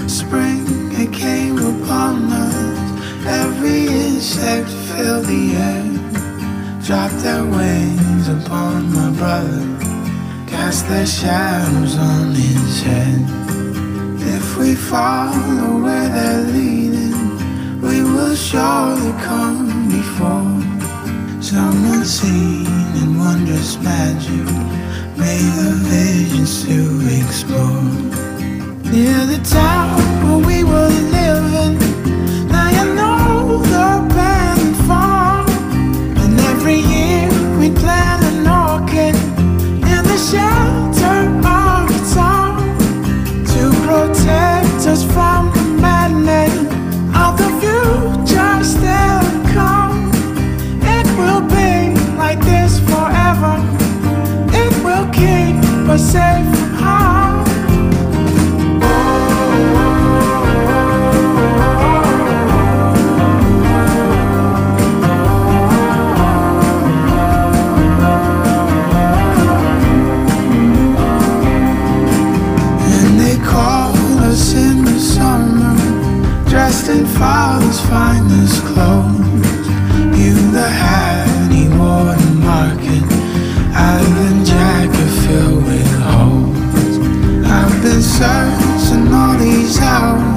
Spring, it came upon us. Every insect filled the air, dropped their wings upon my brother, cast their shadows on his head. If we follow where they're leading, we will surely come before someone seen in wondrous magic, made the visions to explore. Near the town where we were living, now you know the band farm. And every year we plan an orchid in the shelter of the town, to protect us from the madness of the future still to come. It will be like this forever. It will keep us safe from harm. Dressed in father's finest clothes, you the hat he wore to market, Ivan jacket filled with holes. I've been searching all these hours